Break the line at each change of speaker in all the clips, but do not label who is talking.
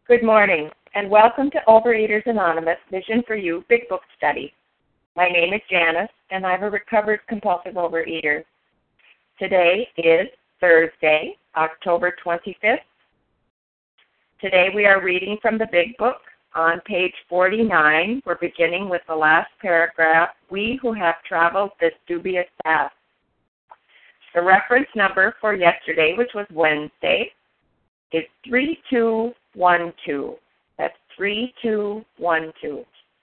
Good morning, and welcome to Overeaters Anonymous Vision for You Big Book Study. My name is Janice, and I'm a recovered compulsive overeater. Today is Thursday, October 25th. Today we are reading from the Big Book. On page 49, we're beginning with the last paragraph, We Who Have Traveled This Dubious Path. The reference number for yesterday, which was Wednesday, is 3212. That's 3212.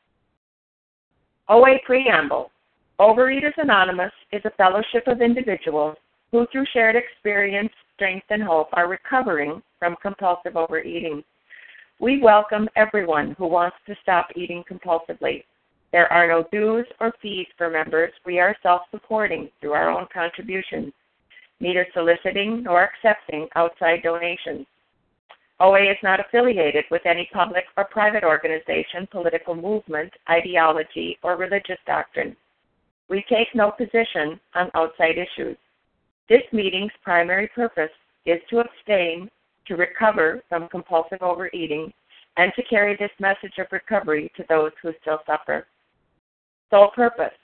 OA Preamble. Overeaters Anonymous is a fellowship of individuals who, through shared experience, strength, and hope, are recovering from compulsive overeating. We welcome everyone who wants to stop eating compulsively. There are no dues or fees for members. We are self-supporting through our own contributions, neither soliciting nor accepting outside donations. OA is not affiliated with any public or private organization, political movement, ideology, or religious doctrine. We take no position on outside issues. This meeting's primary purpose is to abstain, to recover from compulsive overeating, and to carry this message of recovery to those who still suffer. Sole purpose.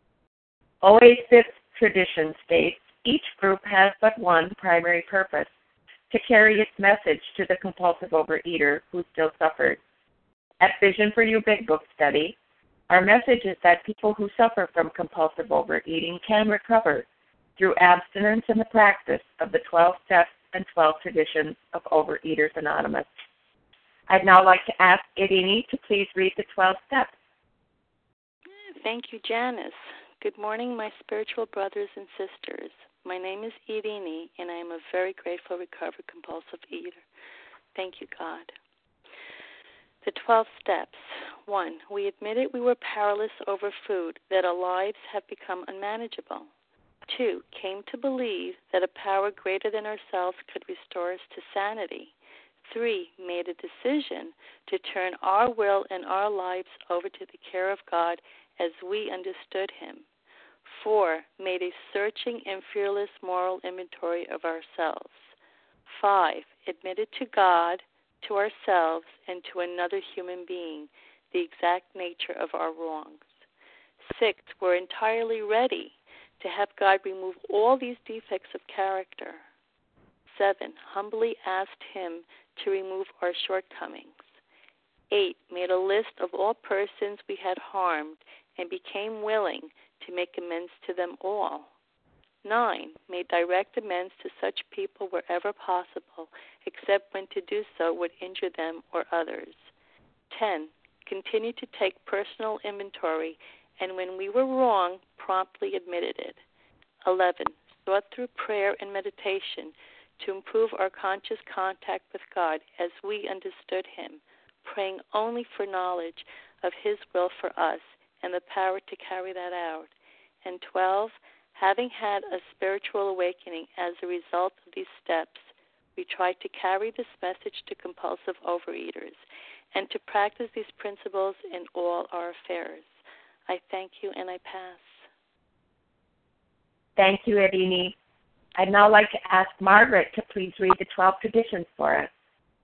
OA's fifth tradition states each group has but one primary purpose: to carry its message to the compulsive overeater who still suffers. At Vision for You Big Book Study, our message is that people who suffer from compulsive overeating can recover through abstinence and the practice of the 12 steps and 12 traditions of Overeaters Anonymous. I'd now like to ask Irini to please read the 12 steps.
Thank you, Janice. Good morning, my spiritual brothers and sisters. My name is Irini, and I am a very grateful recovered compulsive eater. Thank you, God. The 12 steps. 1. We admitted we were powerless over food, that our lives have become unmanageable. 2. Came to believe that a power greater than ourselves could restore us to sanity. 3. Made a decision to turn our will and our lives over to the care of God as we understood Him. 4. Made a searching and fearless moral inventory of ourselves. 5. Admitted to God, to ourselves, and to another human being the exact nature of our wrongs. 6. We're entirely ready to have God remove all these defects of character. 7. Humbly asked Him to remove our shortcomings. 8. Made a list of all persons we had harmed and became willing to make amends to them all. 9. Made direct amends to such people wherever possible, except when to do so would injure them or others. 10. Continued to take personal inventory, and when we were wrong, promptly admitted it. 11. Sought through prayer and meditation to improve our conscious contact with God as we understood Him, praying only for knowledge of His will for us and the power to carry that out. And 12, having had a spiritual awakening as a result of these steps, we try to carry this message to compulsive overeaters and to practice these principles in all our affairs. I thank you, and I pass.
Thank you, Irini. I'd now like to ask Margaret to please read the 12 traditions for us.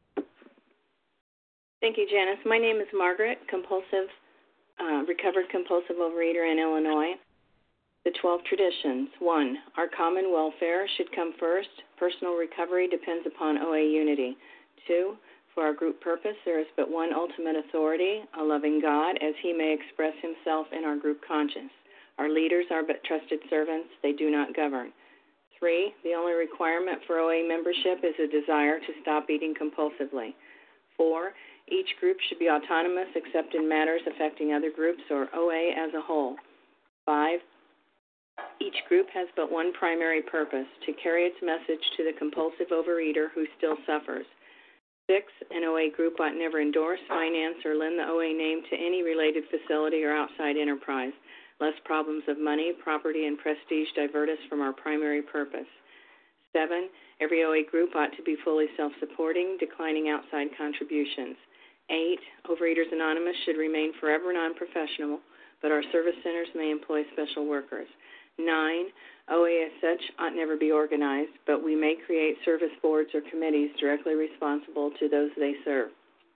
Thank you, Janice. My name is Margaret, recovered compulsive overeater in Illinois. The 12 traditions. 1. Our common welfare should come first. Personal recovery depends upon OA unity. 2. For our group purpose, there is but one ultimate authority, a loving God, as He may express Himself in our group conscience. Our leaders are but trusted servants. They do not govern. 3. The only requirement for OA membership is a desire to stop eating compulsively. 4. Each group should be autonomous except in matters affecting other groups or OA as a whole. 5. Each group has but one primary purpose, to carry its message to the compulsive overeater who still suffers. 6. An OA group ought never endorse, finance, or lend the OA name to any related facility or outside enterprise, lest problems of money, property, and prestige divert us from our primary purpose. 7. Every OA group ought to be fully self-supporting, declining outside contributions. 8. Overeaters Anonymous should remain forever non-professional, but our service centers may employ special workers. 9. OA as such ought never be organized, but we may create service boards or committees directly responsible to those they serve.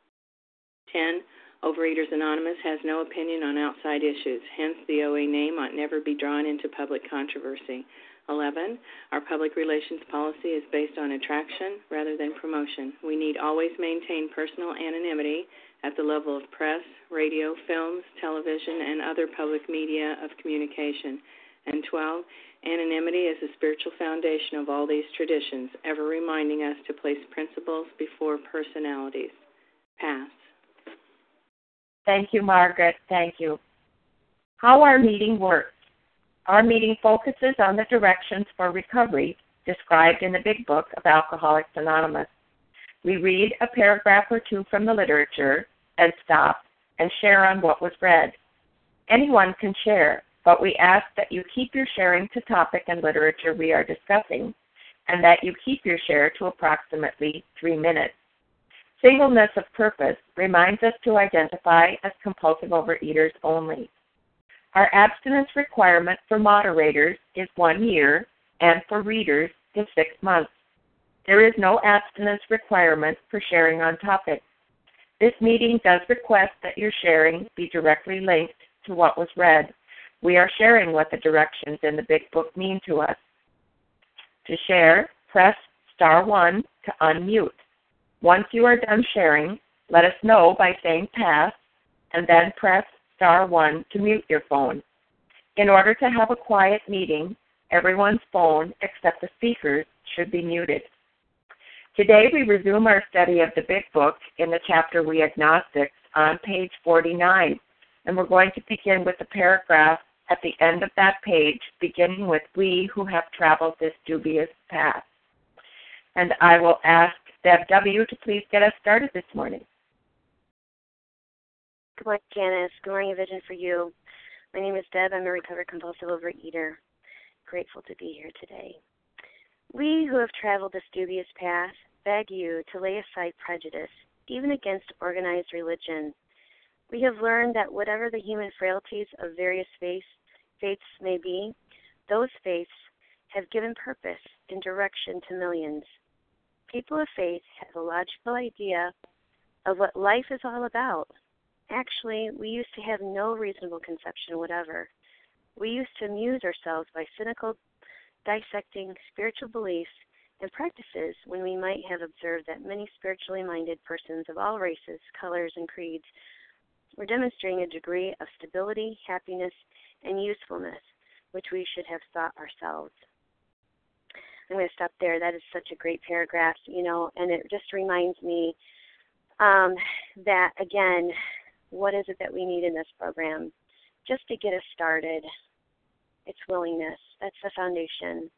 10. Overeaters Anonymous has no opinion on outside issues. Hence, the OA name ought never be drawn into public controversy. 11. Our public relations policy is based on attraction rather than promotion. We need always maintain personal anonymity at the level of press, radio, films, television, and other public media of communication. And 12. Anonymity is the spiritual foundation of all these traditions, ever reminding us to place principles before personalities. Pass.
Thank you, Margaret. Thank you. How our meeting works. Our meeting focuses on the directions for recovery described in the Big Book of Alcoholics Anonymous. We read a paragraph or two from the literature and stop and share on what was read. Anyone can share, but we ask that you keep your sharing to topic and literature we are discussing, and that you keep your share to approximately 3 minutes. Singleness of purpose reminds us to identify as compulsive overeaters only. Our abstinence requirement for moderators is 1 year, and for readers is 6 months. There is no abstinence requirement for sharing on topic. This meeting does request that your sharing be directly linked to what was read. We are sharing what the directions in the Big Book mean to us. To share, press *1 to unmute. Once you are done sharing, let us know by saying pass, and then press *1 to mute your phone. In order to have a quiet meeting, everyone's phone except the speaker's should be muted. Today we resume our study of the Big Book in the chapter We Agnostics on page 49, and we're going to begin with the paragraph at the end of that page, beginning with we who have traveled this dubious path. And I will ask Deb W. to please get us started this morning.
Good morning, Janice. Good morning, Vision for You. My name is Deb. I'm a recovered compulsive overeater. Grateful to be here today. We who have traveled this dubious path beg you to lay aside prejudice, even against organized religion. We have learned that whatever the human frailties of various faiths may be, those faiths have given purpose and direction to millions. People of faith have a logical idea of what life is all about. Actually, we used to have no reasonable conception whatever. We used to amuse ourselves by cynical dissecting spiritual beliefs and practices when we might have observed that many spiritually minded persons of all races, colors, and creeds were demonstrating a degree of stability, happiness, and usefulness which we should have thought ourselves. I'm going to stop there. That is such a great paragraph, and it just reminds me that, again, what is it that we need in this program? Just to get us started, it's willingness. That's the foundation.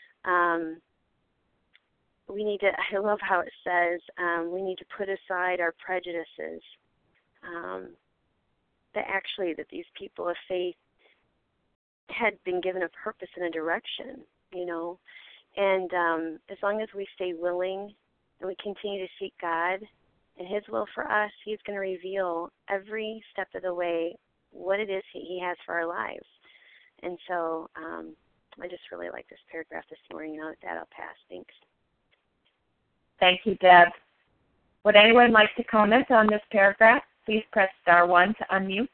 We need to, I love how it says, we need to put aside our prejudices. That these people of faith had been given a purpose and a direction, And as long as we stay willing and we continue to seek God and His will for us, He's going to reveal every step of the way what it is He has for our lives. And so I just really like this paragraph this morning. And with that, I'll pass. Thanks.
Thank you, Deb. Would anyone like to comment on this paragraph? Please press *1 to unmute.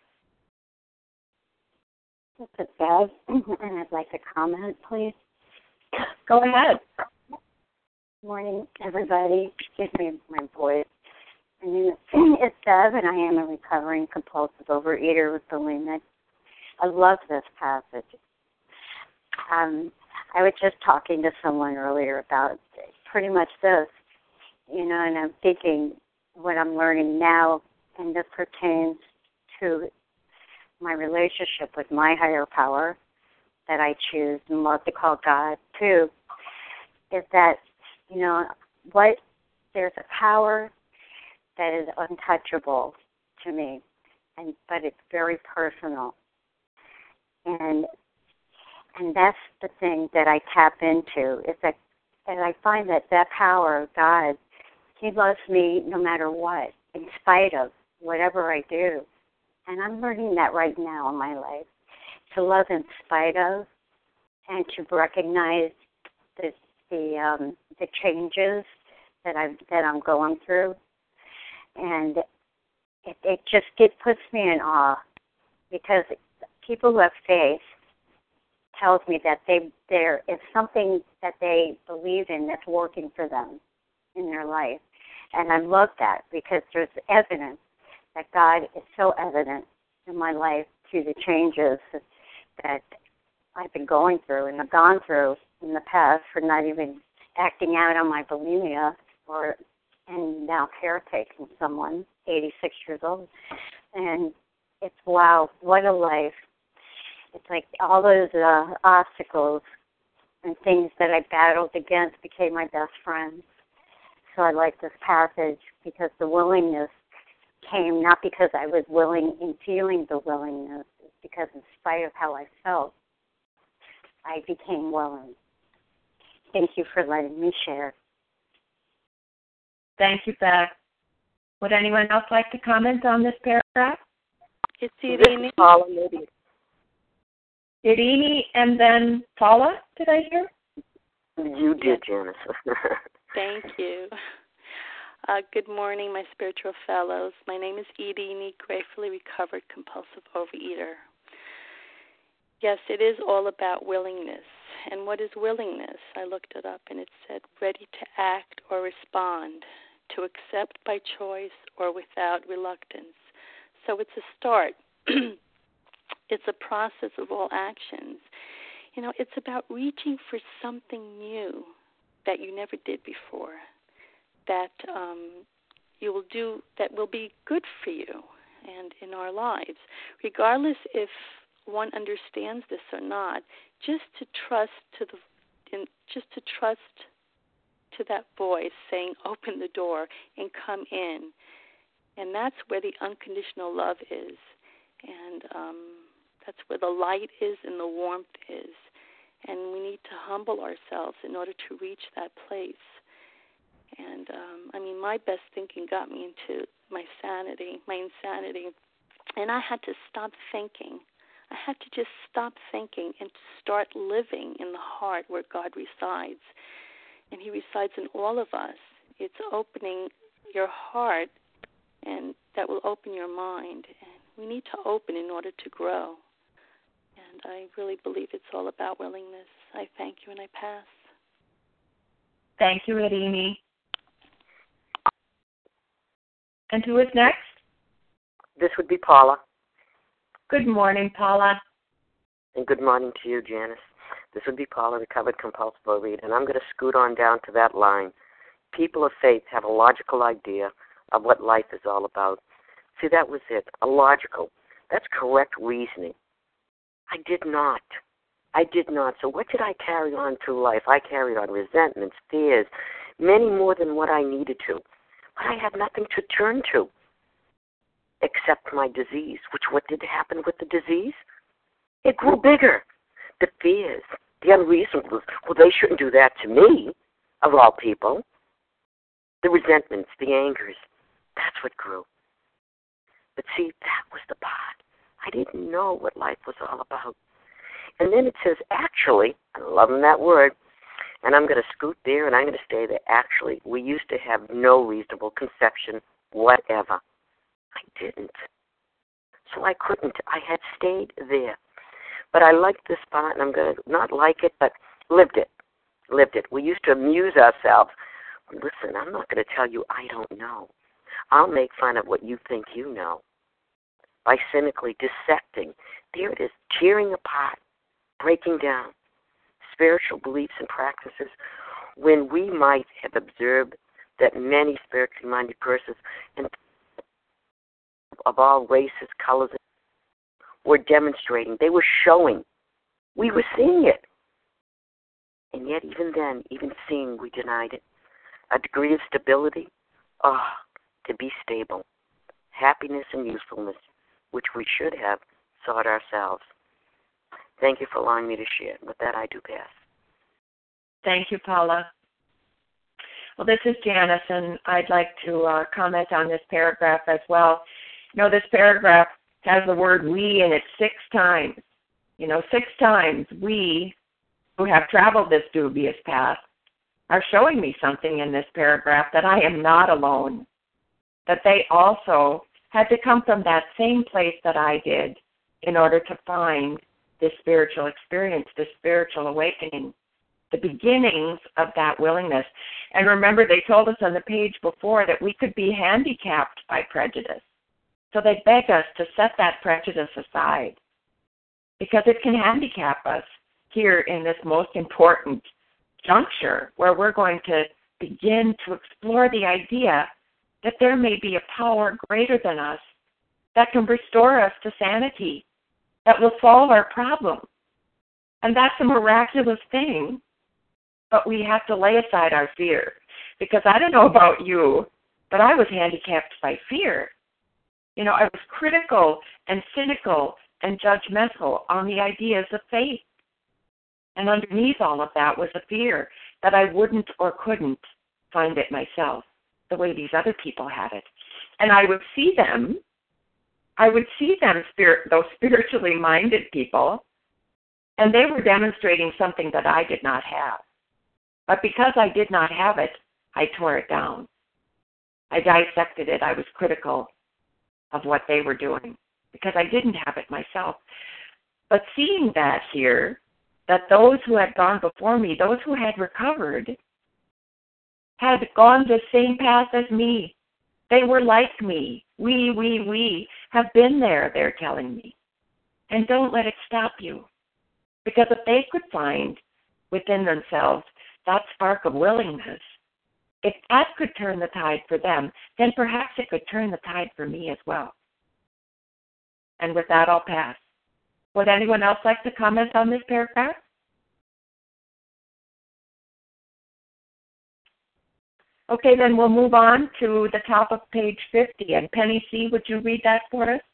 This is Deb, and I'd like to comment, please.
Go ahead.
Good morning, everybody. Excuse me, my voice. My name is Deb, and I am a recovering compulsive overeater with bulimic. I love this passage. I was just talking to someone earlier about pretty much this, and I'm thinking what I'm learning now, and this pertains to my relationship with my higher power that I choose and love to call God too, is that, there's a power that is untouchable to me, but it's very personal. And that's the thing that I tap into, is that, and I find that power, God, He loves me no matter what, in spite of whatever I do. And I'm learning that right now in my life, to love in spite of, and to recognize the changes that I'm going through, and it puts me in awe, because people who have faith tells me that there is something that they believe in that's working for them in their life. And I love that, because there's evidence that God is so evident in my life through the changes that I've been going through and have gone through in the past, for not even acting out on my bulimia and now caretaking someone, 86 years old. And it's, wow, what a life. It's like all those obstacles and things that I battled against became my best friends. So I like this passage, because the willingness came not because I was willing in feeling the willingness, it's because in spite of how I felt, I became willing. Thank you for letting me share.
Thank you, Beth. Would anyone else like to comment on this paragraph?
It's Irini.
Paula, maybe.
Irini and then Paula, did I hear?
You did, Janice.
Thank you. Good morning, my spiritual fellows. My name is Irini, gratefully recovered compulsive overeater. Yes, it is all about willingness. And what is willingness? I looked it up, and it said ready to act or respond, to accept by choice or without reluctance. So it's a start. It's a process of all actions. You know, it's about reaching for something new that you never did before, that you will do, that will be good for you and in our lives, regardless if one understands this or not. Just to trust to that voice saying, "Open the door and come in," and that's where the unconditional love is, and that's where the light is and the warmth is. And we need to humble ourselves in order to reach that place. And, my best thinking got me into my insanity. And I had to stop thinking. I had to just stop thinking and start living in the heart where God resides. And He resides in all of us. It's opening your heart, and that will open your mind. And we need to open in order to grow. And I really believe it's all about willingness. I thank you, and I pass.
Thank you, Irini. And who is next?
This would be Paula.
Good morning, Paula.
And good morning to you, Janice. This would be Paula, recovered compulsive overeater. And I'm going to scoot on down to that line. People of faith have a logical idea of what life is all about. See, that was it, a logical. That's correct reasoning. I did not. So what did I carry on through life? I carried on resentments, fears, many more than what I needed to. But I had nothing to turn to except my disease, what did happen with the disease? It grew bigger. The fears, the unreasonableness, they shouldn't do that to me, of all people. The resentments, the angers, that's what grew. But see, that was the part. I didn't know what life was all about. And then it says, actually, I'm loving that word, and I'm going to scoot there and I'm going to stay there. Actually, we used to have no reasonable conception whatever. I didn't. So I couldn't. I had stayed there. But I liked this part, and I'm going to not like it, but lived it. We used to amuse ourselves. Listen, I'm not going to tell you I don't know. I'll make fun of what you think you know by cynically dissecting. There it is, tearing apart, breaking down spiritual beliefs and practices when we might have observed that many spiritually minded persons and of all races, colors, were demonstrating. They were showing. We were seeing it. And yet even then, even seeing, we denied it. A degree of stability, to be stable. Happiness and usefulness, which we should have sought ourselves. Thank you for allowing me to share. With that, I do pass.
Thank you, Paula. Well, this is Janice, and I'd like to comment on this paragraph as well. You know, this paragraph has the word we in it 6 times. 6 times we who have traveled this dubious path are showing me something in this paragraph, that I am not alone, that they also had to come from that same place that I did in order to find this spiritual experience, this spiritual awakening, the beginnings of that willingness. And remember, they told us on the page before that we could be handicapped by prejudice. So they beg us to set that prejudice aside because it can handicap us here in this most important juncture where we're going to begin to explore the idea that there may be a power greater than us that can restore us to sanity, that will solve our problem. And that's a miraculous thing, but we have to lay aside our fear. Because I don't know about you, but I was handicapped by fear. You know, I was critical and cynical and judgmental on the ideas of faith. And underneath all of that was a fear that I wouldn't or couldn't find it myself the way these other people had it. And I would see them, those spiritually minded people, and they were demonstrating something that I did not have. But because I did not have it, I tore it down. I dissected it. I was critical of what they were doing because I didn't have it myself. But seeing that here, that those who had gone before me, those who had recovered, had gone the same path as me. They were like me. We have been there, they're telling me. And don't let it stop you. Because if they could find within themselves that spark of willingness, if that could turn the tide for them, then perhaps it could turn the tide for me as well. And with that, I'll pass. Would anyone else like to comment on this paragraph? Okay, then we'll move on to the top of page 50. And Penny C., would you read that for us?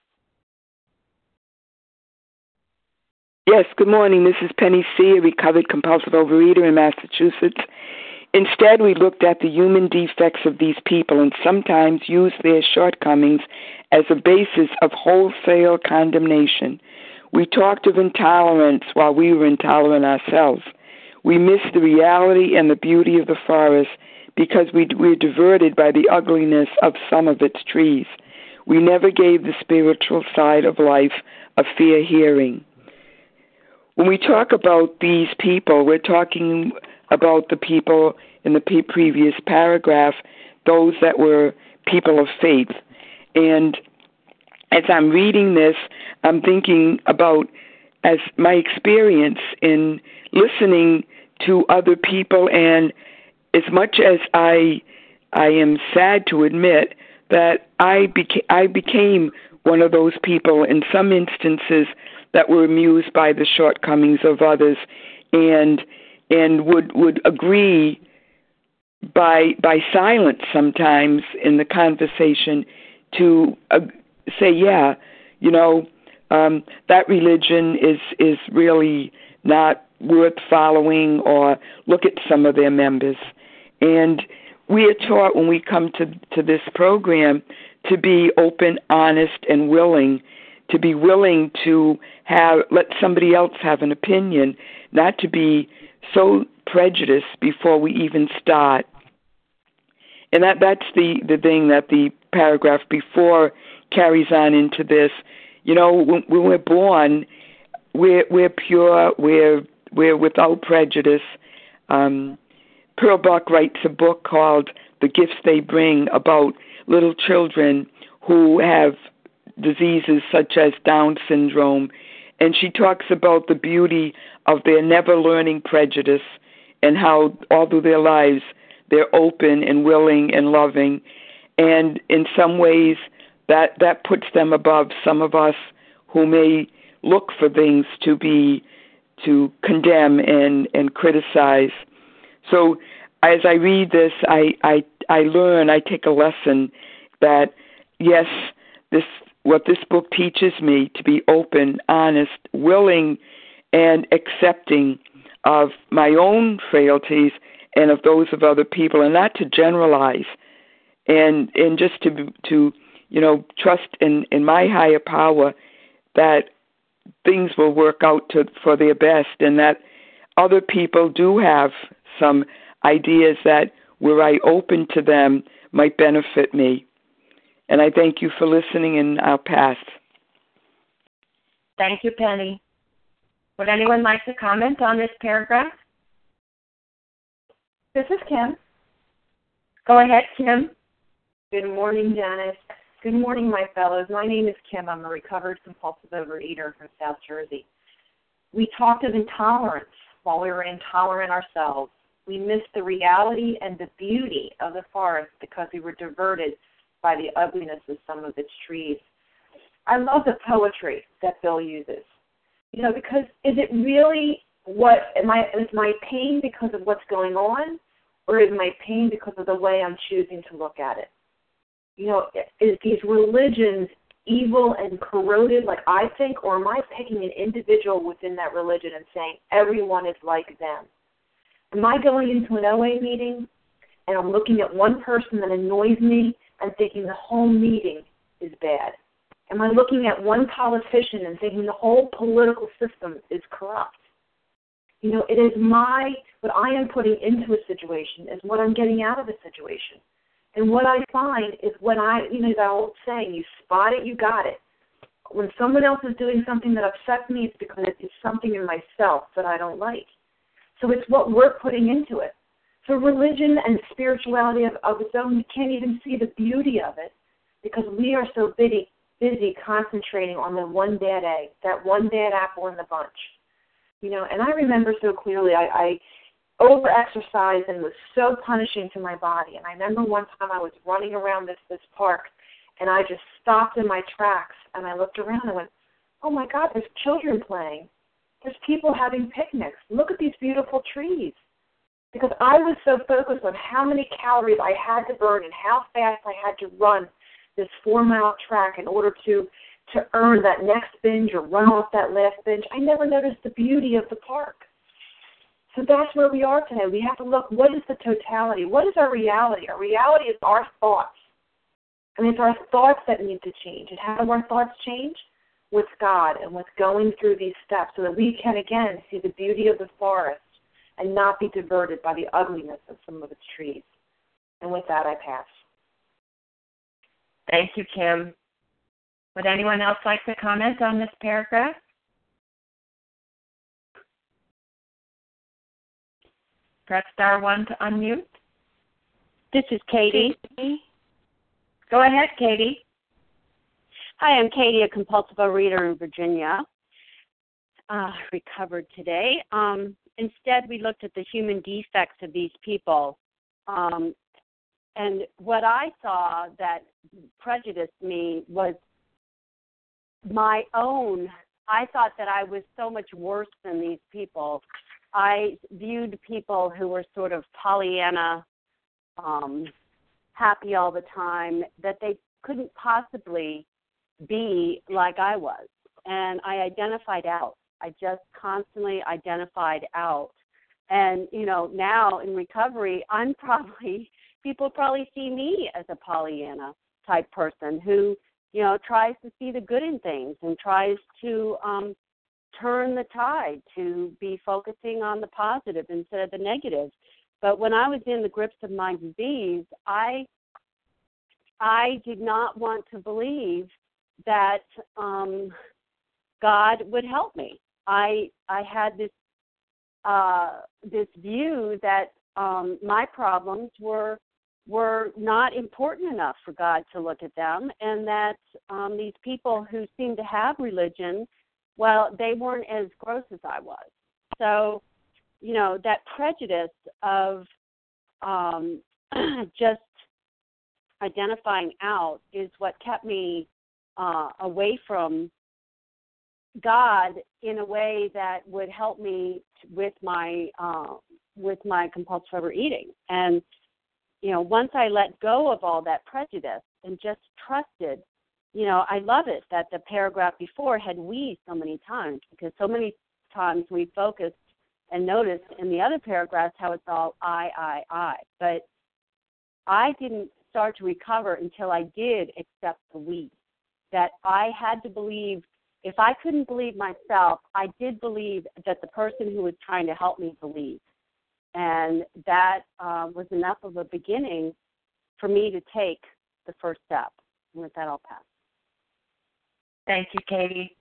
Yes, good morning. This is Penny C., a recovered compulsive overeater in Massachusetts. Instead, we looked at the human defects of these people and sometimes used their shortcomings as a basis of wholesale condemnation. We talked of intolerance while we were intolerant ourselves. We missed the reality and the beauty of the forest because we were diverted by the ugliness of some of its trees. We never gave the spiritual side of life a fair hearing. When we talk about these people, we're talking about the people in the previous paragraph, those that were people of faith. And as I'm reading this, I'm thinking about as my experience in listening to other people, and as much as I am sad to admit that I became one of those people in some instances that were amused by the shortcomings of others and would agree by silence sometimes in the conversation to say, yeah, you know, that religion is really not worth following, or look at some of their members. And we are taught when we come to this program to be open, honest, and willing, to be willing to let somebody else have an opinion, not to be so prejudiced before we even start. And that's the thing that the paragraph before carries on into this. You know, when we're born, we're pure, we're without prejudice. Pearl Buck writes a book called The Gifts They Bring about little children who have diseases such as Down syndrome, and she talks about the beauty of their never learning prejudice and how all through their lives they're open and willing and loving, and in some ways that puts them above some of us who may look for things to condemn and criticize. So as I read this, I learn, I take a lesson that, yes, what this book teaches me to be open, honest, willing, and accepting of my own frailties and of those of other people, and not to generalize, and just to trust in my higher power that things will work out for their best, and that other people do have some ideas that, were I open to them, might benefit me. And I thank you for listening, and I'll pass.
Thank you, Penny. Would anyone like to comment on this paragraph?
This is Kim.
Go ahead, Kim.
Good morning, Janice. Good morning, my fellows. My name is Kim. I'm a recovered compulsive overeater from South Jersey. We talked of intolerance while we were intolerant ourselves. We missed the reality and the beauty of the forest because we were diverted by the ugliness of some of its trees. I love the poetry that Bill uses. You know, because is it really is my pain because of what's going on, or is my pain because of the way I'm choosing to look at it? You know, is these religions evil and corroded like I think, or am I picking an individual within that religion and saying everyone is like them? Am I going into an OA meeting and I'm looking at one person that annoys me and thinking the whole meeting is bad? Am I looking at one politician and thinking the whole political system is corrupt? You know, it is what I am putting into a situation is what I'm getting out of a situation. And what I find is that old saying, you spot it, you got it. When someone else is doing something that upsets me, it's because it's something in myself that I don't like. So it's what we're putting into it. So religion and spirituality of its own, you can't even see the beauty of it because we are so busy concentrating on the one bad egg, that one bad apple in the bunch. You know, and I remember so clearly I over-exercised and was so punishing to my body. And I remember one time I was running around this park, and I just stopped in my tracks, and I looked around and went, oh, my God, there's children playing. There's people having picnics. Look at these beautiful trees. Because I was so focused on how many calories I had to burn and how fast I had to run this 4-mile track in order to earn that next binge or run off that last binge, I never noticed the beauty of the park. So that's where we are today. We have to look, what is the totality? What is our reality? Our reality is our thoughts. And it's our thoughts that need to change. And how do our thoughts change? With God and with going through these steps so that we can, again, see the beauty of the forest and not be diverted by the ugliness of some of its trees. And with that, I pass.
Thank you, Kim. Would anyone else like to comment on this paragraph? Press star 1 to unmute.
This is Katie.
Go ahead, Katie.
Hi, I'm Katie, a compulsive overeater in Virginia. Recovered today. Instead, we looked at the human defects of these people. And what I saw that prejudiced me was my own. I thought that I was so much worse than these people. I viewed people who were sort of Pollyanna, happy all the time, that they couldn't possibly be like I was. And I identified out. I just constantly identified out. And, you know, now in recovery, people probably see me as a Pollyanna type person who, you know, tries to see the good in things and tries to turn the tide to be focusing on the positive instead of the negative. But when I was in the grips of my disease, I did not want to believe that God would help me. I had this view that my problems were not important enough for God to look at them, and that these people who seemed to have religion, well, they weren't as gross as I was. So, you know, that prejudice of just identifying out is what kept me away from God in a way that would help me with my compulsive overeating. And, you know, once I let go of all that prejudice and just trusted, you know, I love it that the paragraph before had we so many times, because so many times we focused and noticed in the other paragraphs how it's all I. But I didn't start to recover until I did accept the we, that I had to believe. If I couldn't believe myself, I did believe that the person who was trying to help me believed. And that was enough of a beginning for me to take the first step. And with that, I'll pass.
Thank you, Katie.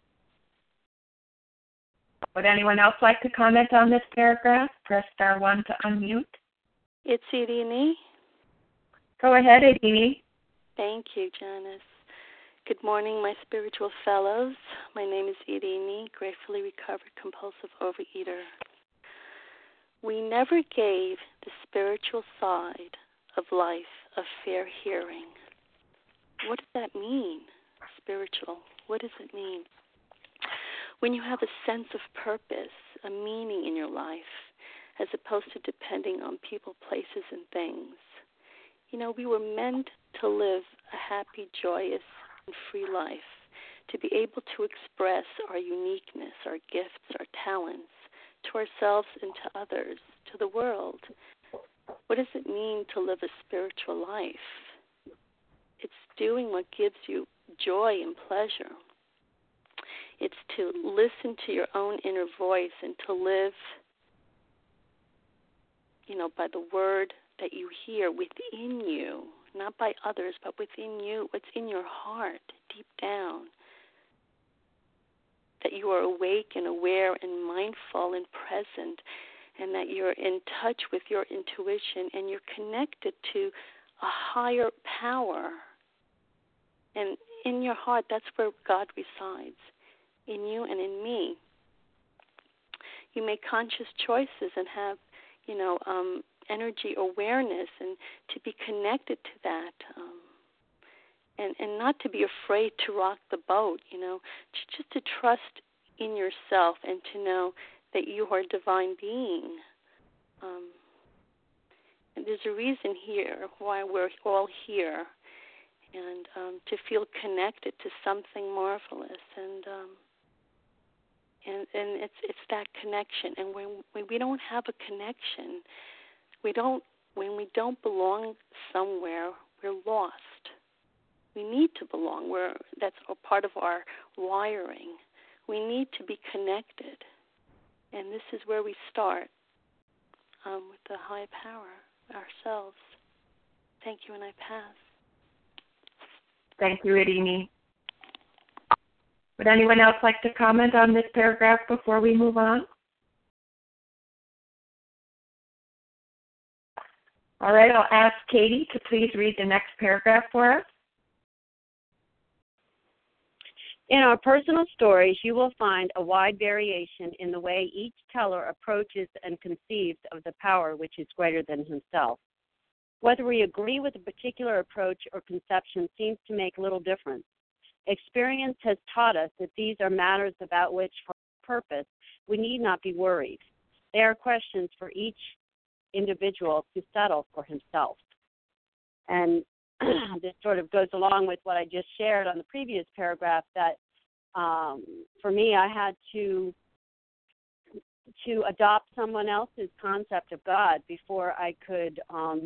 Would anyone else like to comment on this paragraph? Press star 1 to unmute.
It's Edie.
Go ahead, Edie.
Thank you, Janice. Good morning, my spiritual fellows. My name is Edie, gratefully recovered compulsive overeater. We never gave the spiritual side of life a fair hearing. What does that mean, spiritual? What does it mean? When you have a sense of purpose, a meaning in your life, as opposed to depending on people, places, and things. You know, we were meant to live a happy, joyous, and free life, to be able to express our uniqueness, our gifts, our talents, to ourselves and to others, to the world. What does it mean to live a spiritual life? It's doing what gives you joy and pleasure. It's to listen to your own inner voice and to live, by the word that you hear within you, not by others, but within you, what's in your heart, deep down. That you are awake and aware and mindful and present, and that you're in touch with your intuition and you're connected to a higher power. And in your heart, that's where God resides, in you and in me. You make conscious choices and have, energy awareness, and to be connected to that, and not to be afraid to rock the boat, just to trust in yourself and to know that you are a divine being. And there's a reason here why we're all here, and to feel connected to something marvelous, and it's that connection. And when we don't have a connection, when we don't belong somewhere, we're lost. We need to belong. That's a part of our wiring. We need to be connected, and this is where we start with the high power ourselves. Thank you, and I pass.
Thank you, Edie. Would anyone else like to comment on this paragraph before we move on? All right, I'll ask Katie to please read the next paragraph for us.
In our personal stories, you will find a wide variation in the way each teller approaches and conceives of the power which is greater than himself. Whether we agree with a particular approach or conception seems to make little difference. Experience has taught us that these are matters about which, for purpose, we need not be worried. They are questions for each individual to settle for himself. And this sort of goes along with what I just shared on the previous paragraph, that for me, I had to adopt someone else's concept of God before I could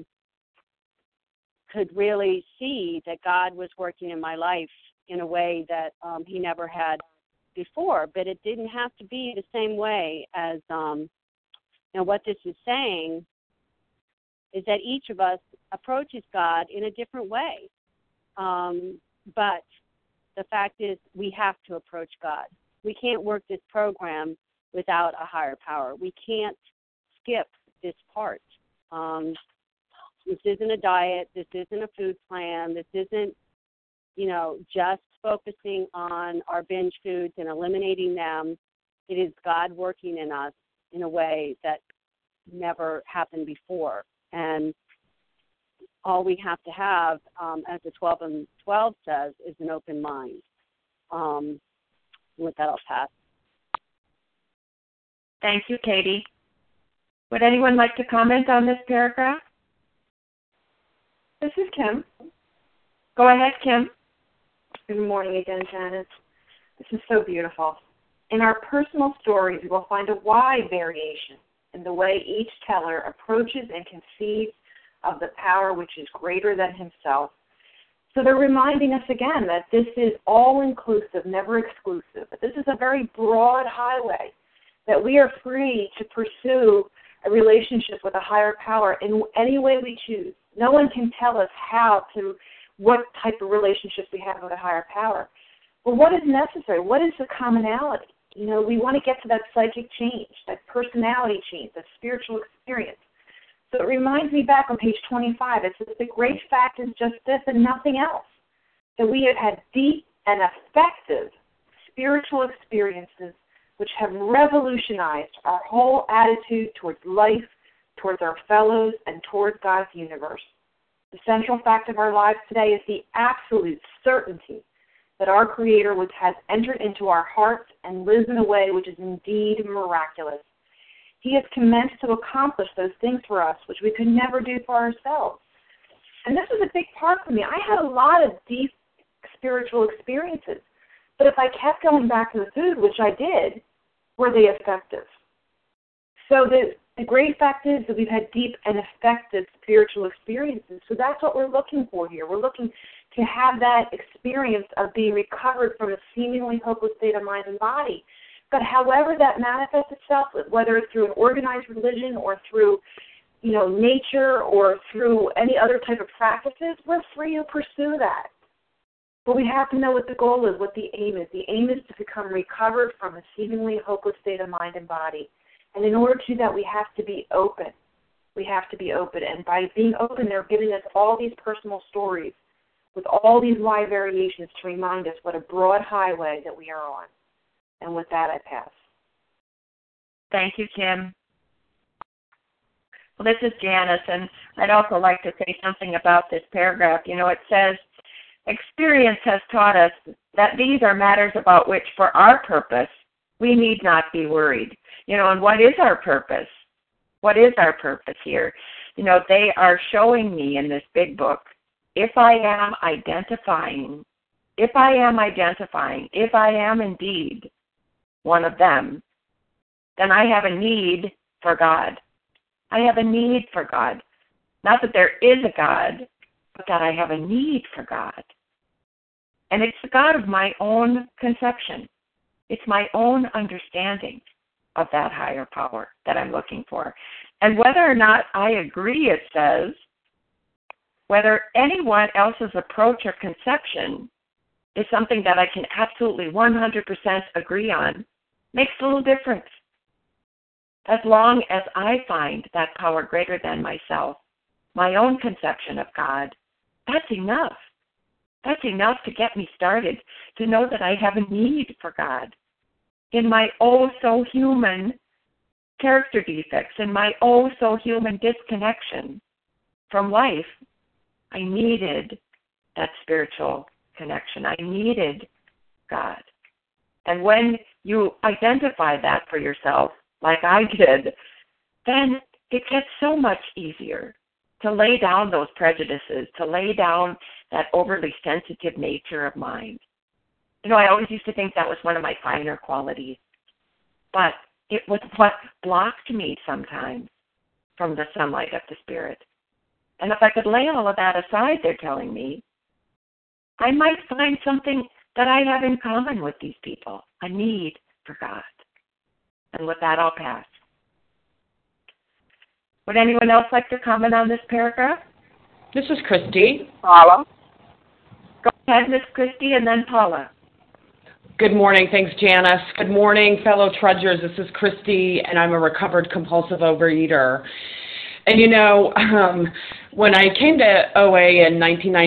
really see that God was working in my life in a way that he never had before. But it didn't have to be the same way as, what this is saying is that each of us approaches God in a different way. But the fact is, we have to approach God. We can't work this program without a higher power. We can't skip this part. This isn't a diet. This isn't a food plan. This isn't, just focusing on our binge foods and eliminating them. It is God working in us in a way that never happened before. And all we have to have, as the 12 and 12 says, is an open mind. With that, I'll pass.
Thank you, Katie. Would anyone like to comment on this paragraph?
This is Kim.
Go ahead, Kim.
Good morning again, Janice. This is so beautiful. In our personal stories, we will find a wide variation in the way each teller approaches and conceives of the power which is greater than himself. So they're reminding us again that this is all-inclusive, never exclusive. That this is a very broad highway, that we are free to pursue a relationship with a higher power in any way we choose. No one can tell us how to what type of relationships we have with a higher power. But what is necessary? What is the commonality? You know, we want to get to that psychic change, that personality change, that spiritual experience. So it reminds me back on page 25, it says the great fact is just this and nothing else, that we have had deep and effective spiritual experiences which have revolutionized our whole attitude towards life, towards our fellows, and towards God's universe. The central fact of our lives today is the absolute certainty that our Creator has entered into our hearts and lives in a way which is indeed miraculous. He has commenced to accomplish those things for us which we could never do for ourselves. And this is a big part for me. I had a lot of deep spiritual experiences, but if I kept going back to the food, which I did, were they effective? So the great fact is that we've had deep and effective spiritual experiences. So that's what we're looking for here. We're looking to have that experience of being recovered from a seemingly hopeless state of mind and body. But however that manifests itself, whether it's through an organized religion or through, you know, nature or through any other type of practices, we're free to pursue that. But we have to know what the goal is, what the aim is. The aim is to become recovered from a seemingly hopeless state of mind and body. And in order to do that, we have to be open. We have to be open. And by being open, they're giving us all these personal stories with all these wide variations to remind us what a broad highway that we are on. And with that, I pass.
Thank you, Kim. Well, this is Janice, and I'd also like to say something about this paragraph. You know, it says, experience has taught us that these are matters about which, for our purpose, we need not be worried. You know, and what is our purpose? What is our purpose here? You know, they are showing me in this big book, if I am identifying, if I am indeed one of them, then I have a need for God. I have a need for God. Not that there is a God, but that I have a need for God. And it's the God of my own conception. It's my own understanding of that higher power that I'm looking for. And whether or not I agree, it says, whether anyone else's approach or conception is something that I can absolutely 100% agree on, makes little difference. As long as I find that power greater than myself, my own conception of God, that's enough. That's enough to get me started, to know that I have a need for God. In my oh-so-human character defects, in my oh-so-human disconnection from life, I needed that spiritual connection. I needed God. And when you identify that for yourself, like I did, then it gets so much easier to lay down those prejudices, to lay down that overly sensitive nature of mind. You know, I always used to think that was one of my finer qualities, but it was what blocked me sometimes from the sunlight of the Spirit. And if I could lay all of that aside, they're telling me, I might find something that I have in common with these people, a need for God. And with that, I'll pass. Would anyone else like to comment on this paragraph?
This is Christy.
Paula. Go ahead, Miss Christy, and then Paula.
Good morning. Thanks, Janice. Good morning, fellow trudgers. This is Christy, and I'm a recovered compulsive overeater. And, you know, when I came to OA in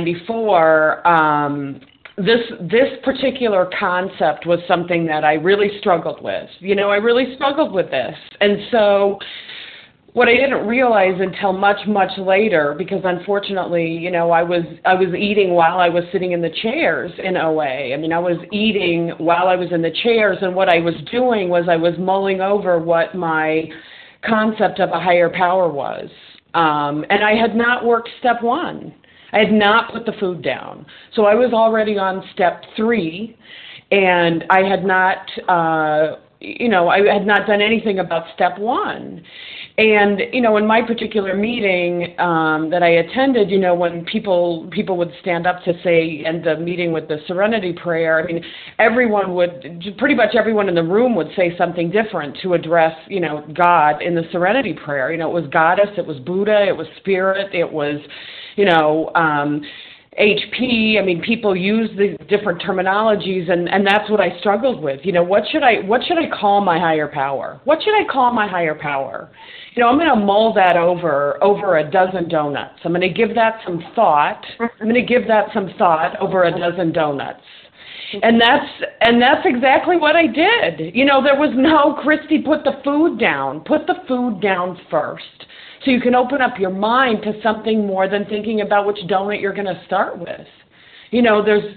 1994, this particular concept was something that I really struggled with. You know, I really struggled with this. And so what I didn't realize until much, much later, because unfortunately, you know, I was eating while I was sitting in the chairs in OA. I mean, I was eating while I was in the chairs, and what I was doing was I was mulling over what my concept of a higher power was. And I had not worked step 1. I had not put the food down. So I was already on step 3, and I had not, I had not done anything about step 1. And, you know, in my particular meeting that I attended, you know, when people would stand up to say, end the meeting with the Serenity Prayer, I mean, pretty much everyone in the room would say something different to address, you know, God in the Serenity Prayer. You know, it was Goddess, it was Buddha, it was Spirit, it was, you know, HP. I mean, people use these different terminologies, and that's what I struggled with. What should I call my higher power? What should I call my higher power? I'm going to mull that over a dozen donuts. I'm going to give that some thought. Over a dozen donuts. And that's exactly what I did. There was no, Christy, put the food down. Put the food down first, so you can open up your mind to something more than thinking about which donut you're going to start with. The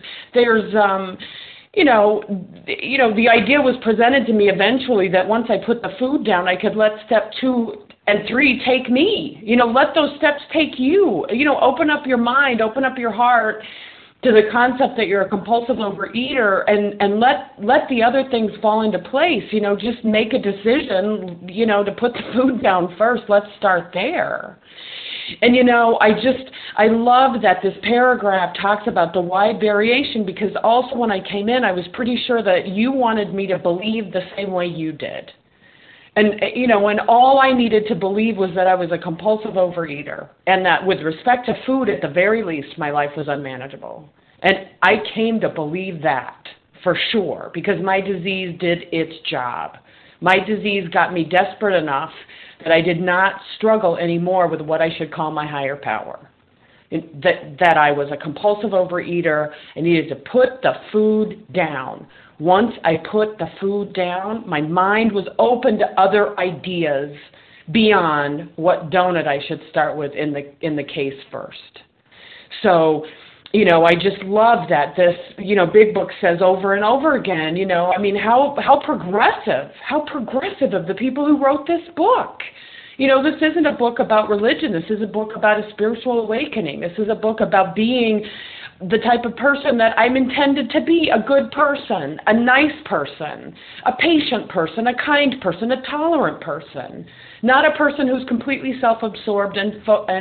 idea was presented to me eventually that once I put the food down, I could let step 2 and 3 take me. Let those steps take you. Open up your mind, open up your heart to the concept that you're a compulsive overeater, and let the other things fall into place. Just make a decision, to put the food down first. Let's start there. And, I love that this paragraph talks about the wide variation, because also when I came in, I was pretty sure that you wanted me to believe the same way you did. And, and all I needed to believe was that I was a compulsive overeater, and that with respect to food, at the very least, my life was unmanageable. And I came to believe that for sure, because my disease did its job. My disease got me desperate enough that I did not struggle anymore with what I should call my higher power. That I was a compulsive overeater. I needed to put the food down. Once I put the food down, my mind was open to other ideas beyond what donut I should start with in the case first. So, I just love that this, Big Book says over and over again, how progressive of the people who wrote this book. This isn't a book about religion. This is a book about a spiritual awakening. This is a book about being the type of person that I'm intended to be: a good person, a nice person, a patient person, a kind person, a tolerant person, not a person who's completely self-absorbed and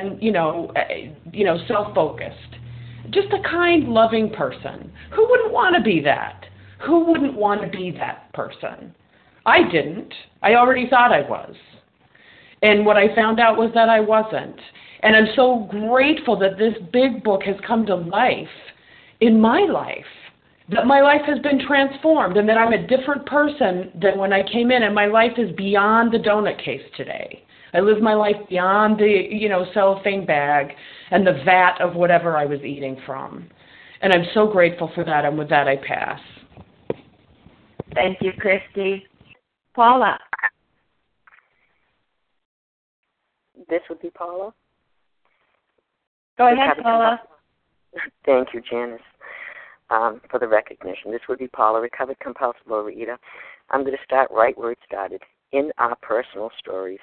self-focused. Just a kind, loving person. Who wouldn't want to be that? Who wouldn't want to be that person? I didn't. I already thought I was. And what I found out was that I wasn't. And I'm so grateful that this big book has come to life in my life, that my life has been transformed, and that I'm a different person than when I came in, and my life is beyond the donut case today. I live my life beyond the, cellophane bag and the vat of whatever I was eating from. And I'm so grateful for that, and with that I pass.
Thank you, Christy. Paula.
This would be Paula.
Go ahead, Paula.
Thank you, Janice, for the recognition. This would be Paula, recovered compulsive overeater. I'm going to start right where it started, in our personal stories.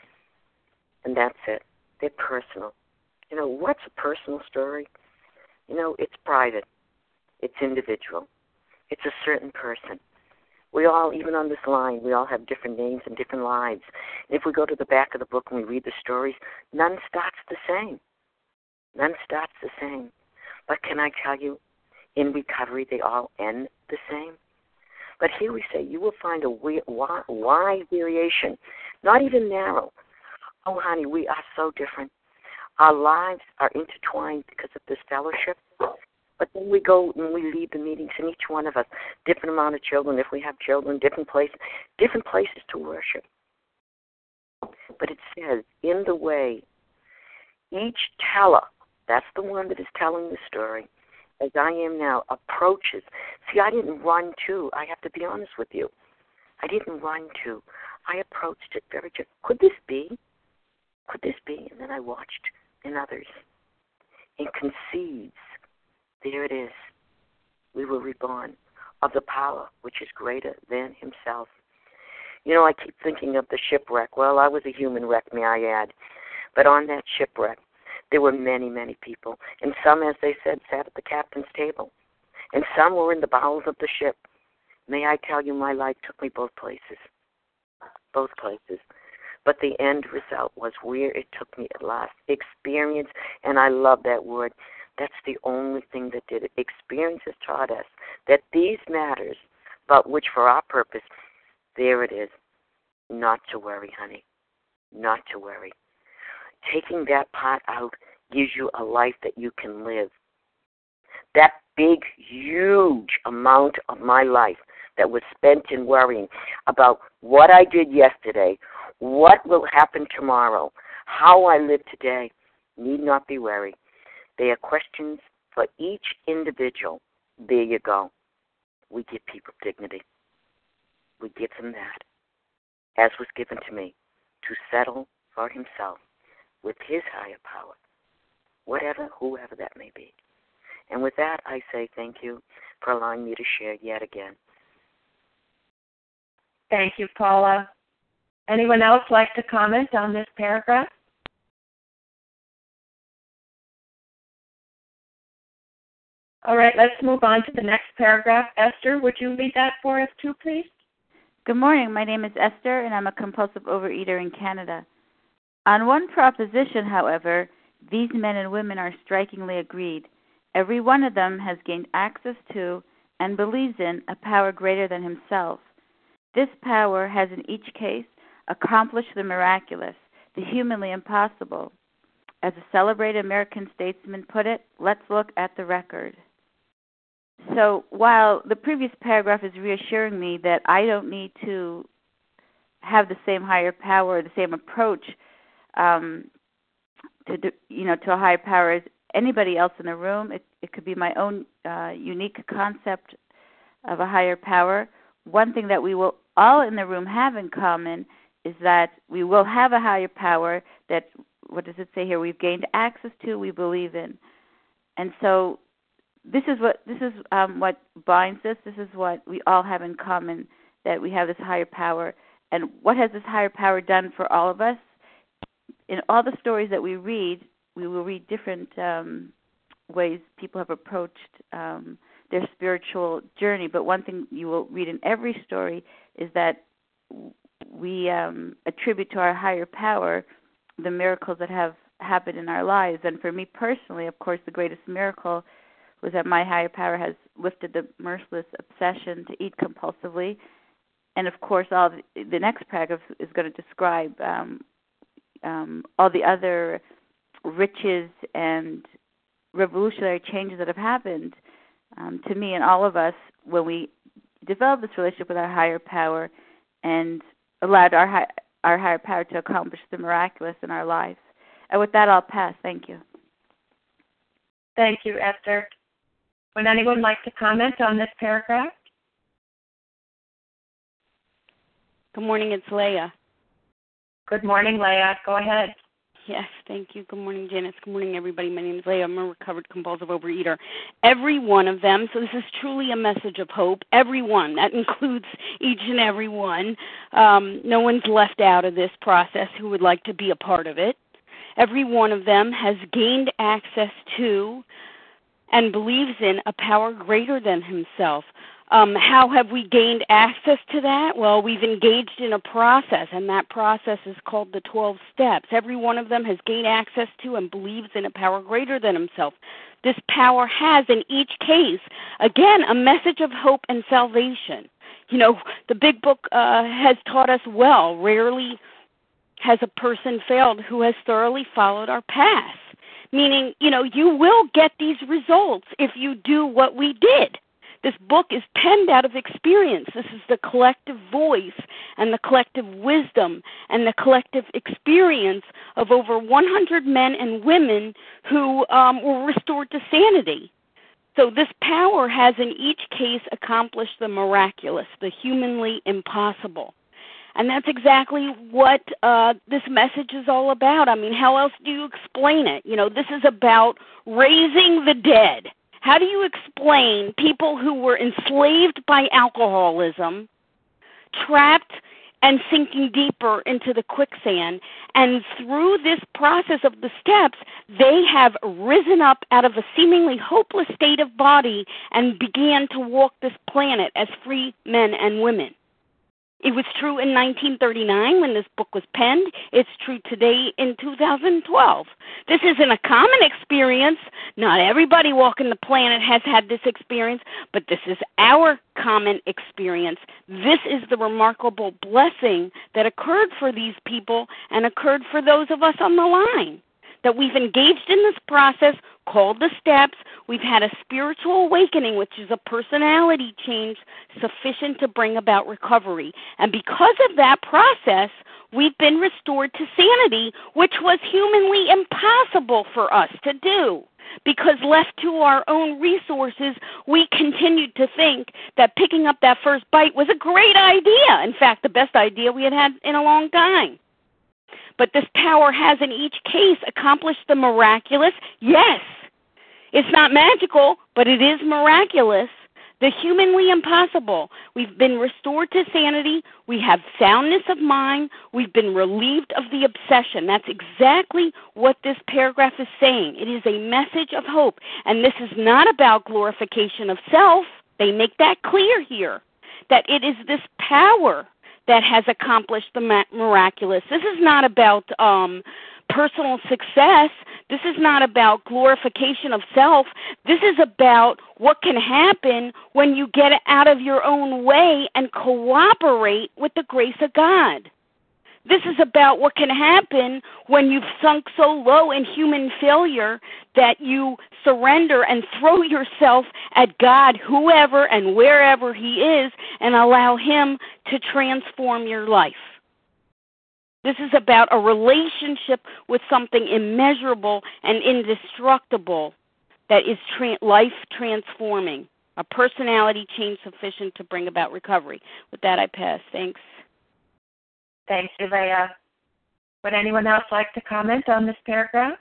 And that's it. They're personal. What's a personal story? It's private. It's individual. It's a certain person. We all, even on this line, we all have different names and different lives. And if we go to the back of the book and we read the stories, none starts the same. None starts the same. But can I tell you, in recovery, they all end the same? But here we say you will find a wide variation, not even narrow. Oh, honey, we are so different. Our lives are intertwined because of this fellowship. But then we go and we leave the meetings, and each one of us, different amount of children, if we have children, different places to worship. But it says, in the way, each teller, that's the one that is telling the story, as I am now, approaches. See, I didn't run to. I have to be honest with you. I didn't run to. I approached it very gently. Could this be? Could this be? And then I watched in others. And concedes. There it is. We were reborn of the power which is greater than himself. I keep thinking of the shipwreck. Well, I was a human wreck, may I add. But on that shipwreck, there were many, many people. And some, as they said, sat at the captain's table. And some were in the bowels of the ship. May I tell you, my life took me both places. Both places. But the end result was where it took me at last. Experience, and I love that word. That's the only thing that did it. Experience has taught us that these matters, but which for our purpose, there it is. Not to worry, honey. Not to worry. Taking that part out gives you a life that you can live. that big, huge amount of my life that was spent in worrying about what I did yesterday, what will happen tomorrow, how I live today, need not be worried. They are questions for each individual. There you go. We give people dignity. We give them that, as was given to me, to settle for himself with his higher power, whatever, whoever that may be. And with that, I say thank you for allowing me to share yet again.
Thank you, Paula. Anyone else like to comment on this paragraph? All right, let's move on to the next paragraph. Esther, would you read that for us too, please?
Good morning. My name is Esther, and I'm a compulsive overeater in Canada. On one proposition, however, these men and women are strikingly agreed. Every one of them has gained access to and believes in a power greater than himself. This power has in each case accomplished the miraculous, the humanly impossible. As a celebrated American statesman put it, let's look at the record. So while the previous paragraph is reassuring me that I don't need to have the same higher power, the same approach to a higher power as anybody else in the room, it could be my own unique concept of a higher power. One thing that we will all in the room have in common is that we will have a higher power that, what does it say here, we've gained access to, we believe in. And so this is what binds us. This is what we all have in common, that we have this higher power. And what has this higher power done for all of us? In all the stories that we will read different ways people have approached their spiritual journey. But one thing you will read in every story is that we attribute to our higher power the miracles that have happened in our lives. And for me personally, of course, the greatest miracle was that my higher power has lifted the merciless obsession to eat compulsively. And, of course, all the next paragraph is going to describe all the other riches and revolutionary changes that have happened to me and all of us when we developed this relationship with our higher power and allowed our higher power to accomplish the miraculous in our lives. And with that, I'll pass. Thank you.
Thank you, Esther. Would anyone like to comment on this paragraph?
Good morning, it's Leah.
Good morning, Leah. Go ahead.
Yes, thank you. Good morning, Janice. Good morning, everybody. My name is Leah. I'm a recovered compulsive overeater. Every one of them, so this is truly a message of hope. Every one, that includes each and every one. No one's left out of this process who would like to be a part of it. Every one of them has gained access to and believes in a power greater than himself. How have we gained access to that? Well, we've engaged in a process, and that process is called the 12 steps. Every one of them has gained access to and believes in a power greater than himself. This power has, in each case, again, a message of hope and salvation. You know, the big book has taught us well. Rarely has a person failed who has thoroughly followed our path. Meaning, you know, you will get these results if you do what we did. This book is penned out of experience. This is the collective voice and the collective wisdom and the collective experience of over 100 men and women who were restored to sanity. So this power has in each case accomplished the miraculous, the humanly impossible. And that's exactly what this message is all about. I mean, how else do you explain it? You know, this is about raising the dead. How do you explain people who were enslaved by alcoholism, trapped and sinking deeper into the quicksand, and through this process of the steps, they have risen up out of a seemingly hopeless state of body and began to walk this planet as free men and women? It was true in 1939 when this book was penned. It's true today in 2012. This isn't a common experience. Not everybody walking the planet has had this experience, but this is our common experience. This is the remarkable blessing that occurred for these people and occurred for those of us on the line. that we've engaged in this process called the steps. We've had a spiritual awakening, which is a personality change sufficient to bring about recovery. And because of that process, we've been restored to sanity, which was humanly impossible for us to do. Because left to our own resources, we continued to think that picking up that first bite was a great idea. In fact, the best idea we had had in a long time. But this power has in each case accomplished the miraculous. Yes, it's not magical, but it is miraculous. The humanly impossible. We've been restored to sanity. We have soundness of mind. We've been relieved of the obsession. That's exactly what this paragraph is saying. It is a message of hope. And this is not about glorification of self. They make that clear here, that it is this power that has accomplished the miraculous. This is not about personal success. This is not about glorification of self. This is about what can happen when you get out of your own way and cooperate with the grace of God. This is about what can happen when you've sunk so low in human failure that you surrender and throw yourself at God, whoever and wherever He is, and allow Him to transform your life. This is about a relationship with something immeasurable and indestructible that is life-transforming, a personality change sufficient to bring about recovery. With that, I pass. Thanks.
Thanks, Leah. Would anyone else like to comment on this paragraph?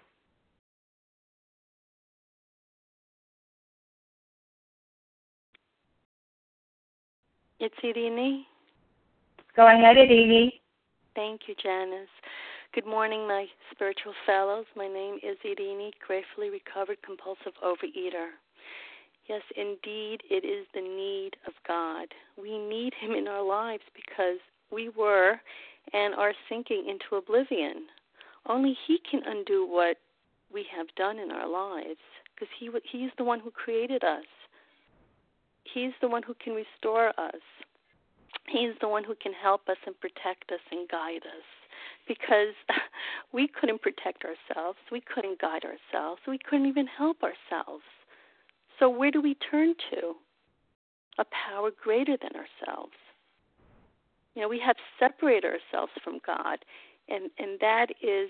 It's Irini.
Go ahead, Irini.
Thank you, Janice. Good morning, my spiritual fellows. My name is Irini, gratefully recovered compulsive overeater. Yes, indeed, it is the need of God. We need Him in our lives because we were and are sinking into oblivion. Only He can undo what we have done in our lives because He's the one who created us. He's the one who can restore us. He's the one who can help us and protect us and guide us because we couldn't protect ourselves. We couldn't guide ourselves. We couldn't even help ourselves. So where do we turn to? A power greater than ourselves. You know, we have separated ourselves from God, and that is,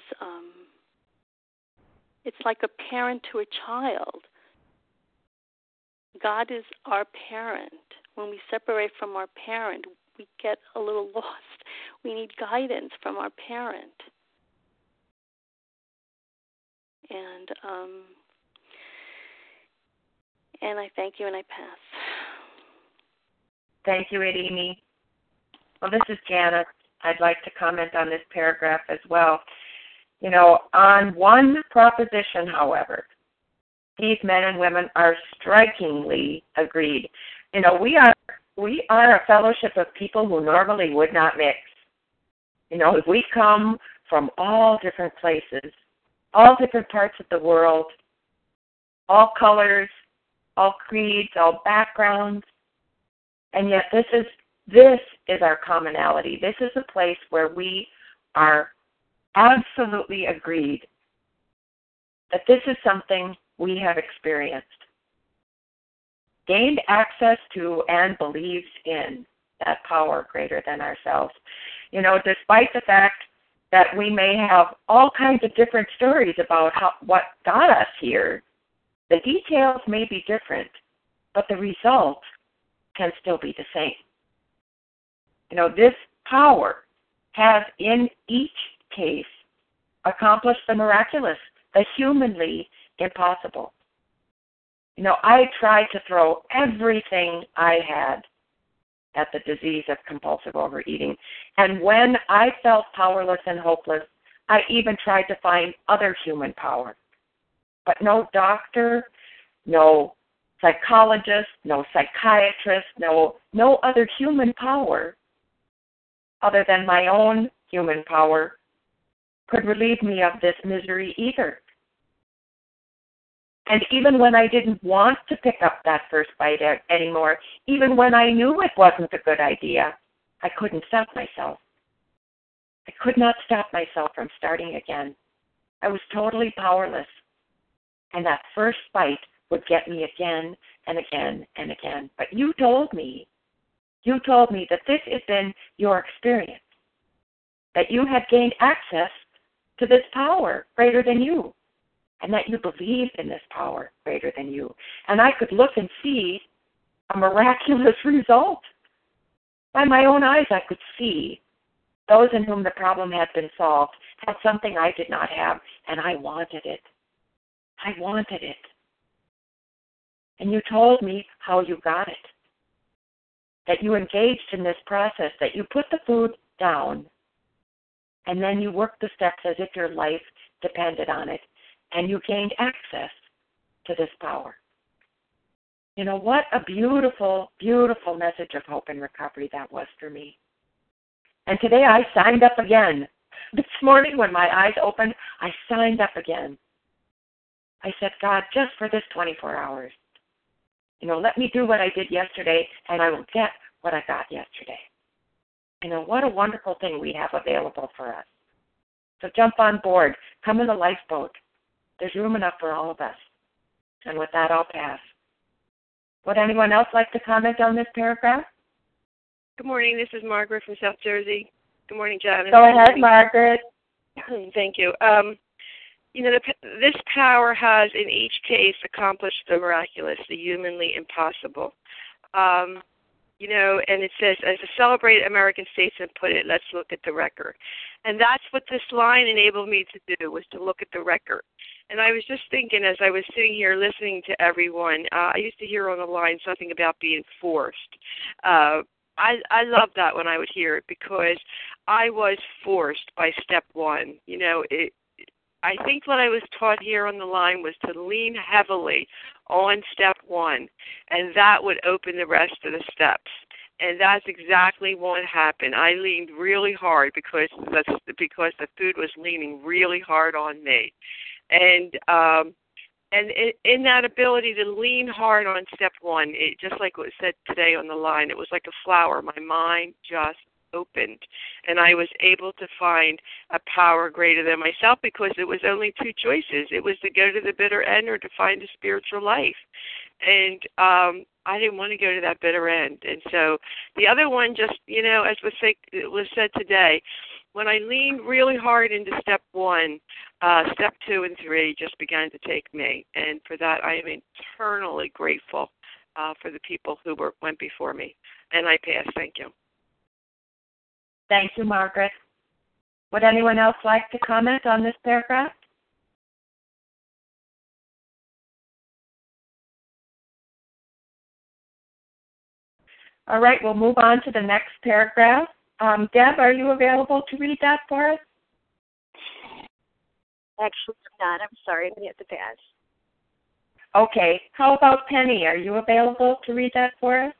it's like a parent to a child. God is our parent. When we separate from our parent, we get a little lost. We need guidance from our parent. And I thank you and I pass.
Thank you, Irini. Well, this is Janice. I'd like to comment on this paragraph as well. You know, on one proposition, however, these men and women are strikingly agreed. You know, we are a fellowship of people who normally would not mix. You know, we come from all different places, all different parts of the world, all colors, all creeds, all backgrounds, and yet this is our commonality. This is a place where we are absolutely agreed that this is something we have experienced, gained access to, and believes in that power greater than ourselves. You know, despite the fact that we may have all kinds of different stories about what got us here, the details may be different, but the result can still be the same. You know, this power has in each case accomplished the miraculous, the humanly impossible. You know, I tried to throw everything I had at the disease of compulsive overeating. And when I felt powerless and hopeless, I even tried to find other human power. But no doctor, no psychologist, no psychiatrist, no other human power other than my own human power could relieve me of this misery either. And even when I didn't want to pick up that first bite anymore, even when I knew it wasn't a good idea, I couldn't stop myself. I could not stop myself from starting again. I was totally powerless. And that first fight would get me again and again and again. But you told me that this has been your experience, that you had gained access to this power greater than you, and that you believed in this power greater than you. And I could look and see a miraculous result. By my own eyes, I could see those in whom the problem had been solved had something I did not have, and I wanted it. I wanted it. And you told me how you got it, that you engaged in this process, that you put the food down, and then you worked the steps as if your life depended on it, and you gained access to this power. You know, what a beautiful, beautiful message of hope and recovery that was for me. And today I signed up again. This morning when my eyes opened, I signed up again. I said, God, just for this 24 hours, you know, let me do what I did yesterday, and I will get what I got yesterday. You know, what a wonderful thing we have available for us. So jump on board. Come in the lifeboat. There's room enough for all of us. And with that, I'll pass. Would anyone else like to comment on this paragraph?
Good morning. This is Margaret from South Jersey. Good morning, Janice.
Go ahead, Margaret.
Thank you. You know, this power has, in each case, accomplished the miraculous, the humanly impossible. You know, and it says, as a celebrated American statesman put it, let's look at the record. And that's what this line enabled me to do, was to look at the record. And I was just thinking as I was sitting here listening to everyone, I used to hear on the line something about being forced. I love that when I would hear it, because I was forced by step one. You know, I think what I was taught here on the line was to lean heavily on step one, and that would open the rest of the steps. And that's exactly what happened. I leaned really hard because the food was leaning really hard on me. And in that ability to lean hard on step one, it, just like what was said today on the line, it was like a flower. My mind just opened, and I was able to find a power greater than myself, because it was only two choices. It was to go to the bitter end or to find a spiritual life. And I didn't want to go to that bitter end. And so the other one, just, you know, as was said today, when I leaned really hard into step one, step 2 and 3 just began to take me. And for that, I am eternally grateful for the people who went before me. And I pass. Thank you.
Thank you, Margaret. Would anyone else like to comment on this paragraph? All right, we'll move on to the next paragraph. Deb, are you available to read that for us?
Actually, I'm not. I'm sorry. I'm going to have to pass.
Okay. How about Penny? Are you available to read that for us?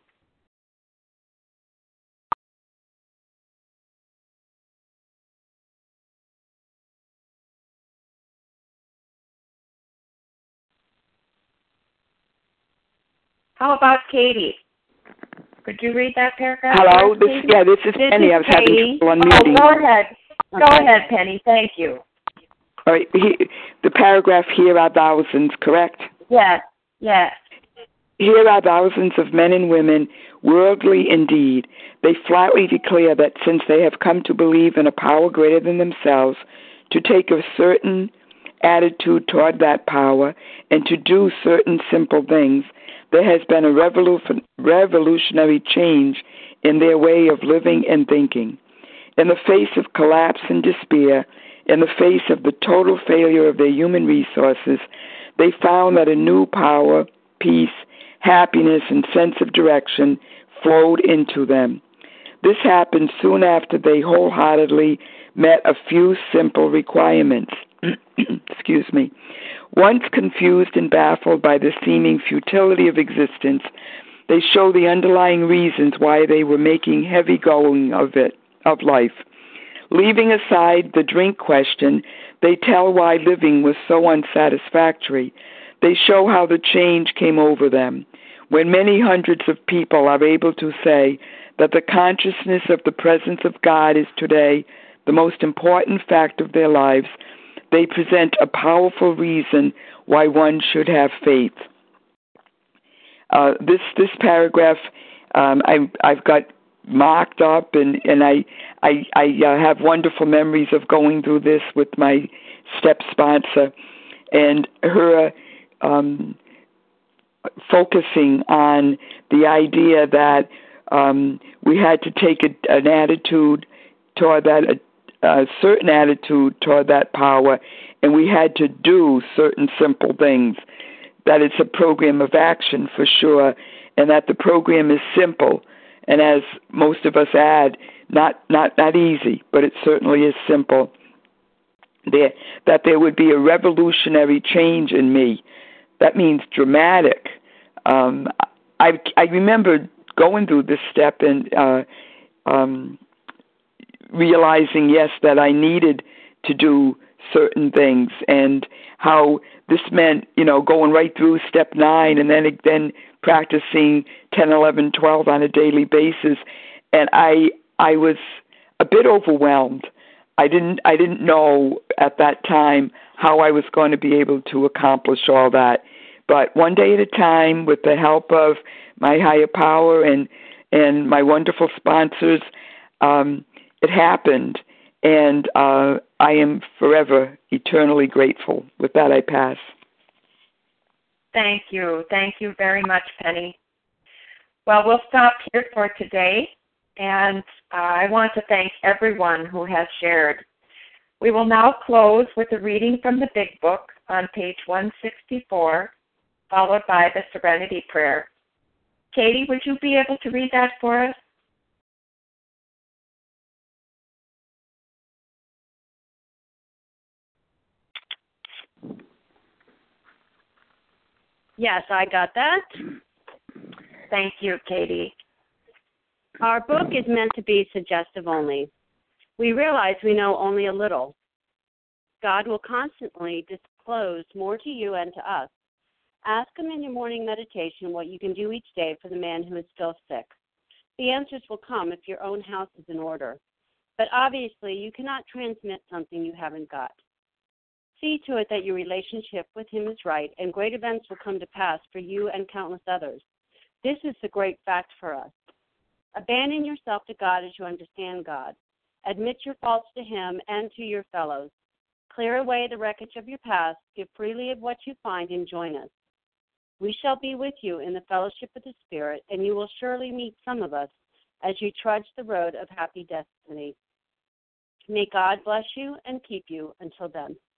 How about Katie? Could you read that paragraph?
Hello, this is Penny. I was having trouble unmuting.
Oh, go ahead. Go ahead, Penny. Thank you.
All right, the paragraph, here are thousands, correct?
Yes, yes.
Here are thousands of men and women, worldly indeed. They flatly declare that since they have come to believe in a power greater than themselves, to take a certain attitude toward that power, and to do certain simple things, there has been a revolutionary change in their way of living and thinking. In the face of collapse and despair, in the face of the total failure of their human resources, they found that a new power, peace, happiness, and sense of direction flowed into them. This happened soon after they wholeheartedly met a few simple requirements. Excuse me. Once confused and baffled by the seeming futility of existence, they show the underlying reasons why they were making heavy going of life. Leaving aside the drink question, they tell why living was so unsatisfactory. They show how the change came over them. When many hundreds of people are able to say that the consciousness of the presence of God is today the most important fact of their lives, they present a powerful reason why one should have faith. This paragraph I've got marked up, and I have wonderful memories of going through this with my step sponsor, and her focusing on the idea that we had to take an attitude toward that, a certain attitude toward that power, and we had to do certain simple things. That it's a program of action for sure, and that the program is simple, and as most of us add, not easy, but it certainly is simple. That there would be a revolutionary change in me. That means dramatic. I remember going through this step and realizing, yes, that I needed to do certain things, and how this meant, going right through step 9 and then practicing 10, 11, 12 on a daily basis. And I was a bit overwhelmed. I didn't know at that time how I was going to be able to accomplish all that. But one day at a time, with the help of my higher power and my wonderful sponsors, it happened. And I am forever, eternally grateful. With that, I pass.
Thank you. Thank you very much, Penny. Well, we'll stop here for today, and I want to thank everyone who has shared. We will now close with a reading from the Big Book on page 164, followed by the Serenity Prayer. Katie, would you be able to read that for us?
Yes, I got that.
Thank you, Katie.
Our book is meant to be suggestive only. We realize we know only a little. God will constantly disclose more to you and to us. Ask Him in your morning meditation what you can do each day for the man who is still sick. The answers will come if your own house is in order. But obviously, you cannot transmit something you haven't got. See to it that your relationship with Him is right, and great events will come to pass for you and countless others. This is the great fact for us. Abandon yourself to God as you understand God. Admit your faults to Him and to your fellows. Clear away the wreckage of your past, give freely of what you find, and join us. We shall be with you in the fellowship of the Spirit, and you will surely meet some of us as you trudge the road of happy destiny. May God bless you and keep you until then.